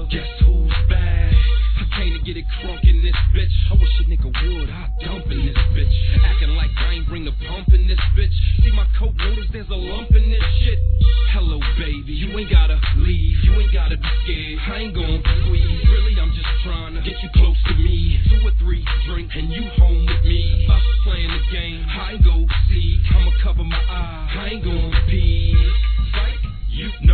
Guess who's back? I came to get it crunk in this bitch. I wish a nigga would, I'd dump in this bitch. Acting like I ain't bring the pump in this bitch. See my coat, notice there's a lump in this shit. Hello baby, you ain't gotta leave, you ain't gotta be scared. I ain't gon' squeeze, really I'm just trying to get you close to me. 2 or 3 drink and you home with me. Us playing the game, I ain't go see. I'ma cover my eyes, I ain't gon' pee. Psych, you